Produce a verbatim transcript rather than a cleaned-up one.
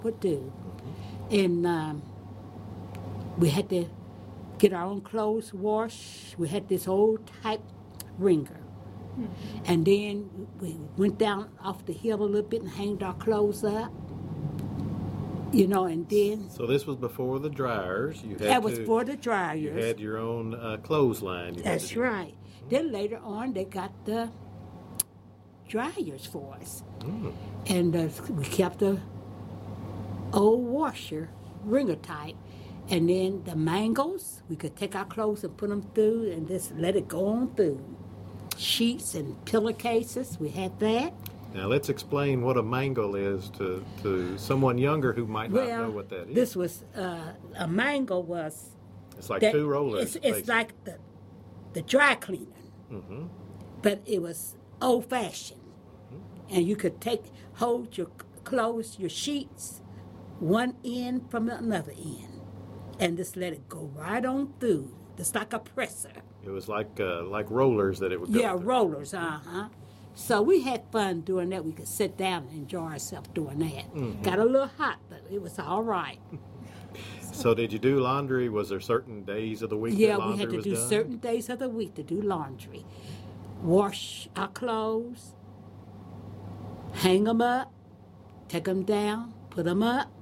would do. And um, we had to get our own clothes washed. We had this old type wringer. And then we went down off the hill a little bit and hanged our clothes up. You know, and then... So this was before the dryers. You had that was to, for the dryers. You had your own uh, clothesline. You That's right. Mm-hmm. Then later on, they got the dryers for us. Mm. And uh, we kept the old washer, wringer type. And then the mangoes, we could take our clothes and put them through and just let it go on through. Sheets and pillowcases, we had that. Now let's explain what a mangle is to, to someone younger who might not well, know what that is. This was, uh, a mangle was... It's like that, two rollers. It's, it's like the, the dry cleaner. Mm-hmm. But it was old-fashioned. Mm-hmm. And you could take, hold your clothes, your sheets, one end from another end. And just let it go right on through. Just like a presser. It was like uh, like rollers that it would go Yeah, through. rollers, uh-huh. So we had fun doing that. We could sit down and enjoy ourselves doing that. Mm-hmm. Got a little hot, but it was all right. So did you do laundry? Was there certain days of the week yeah, that laundry we had to was do done? certain days of the week to do laundry. Wash our clothes, hang them up, take them down, put them up,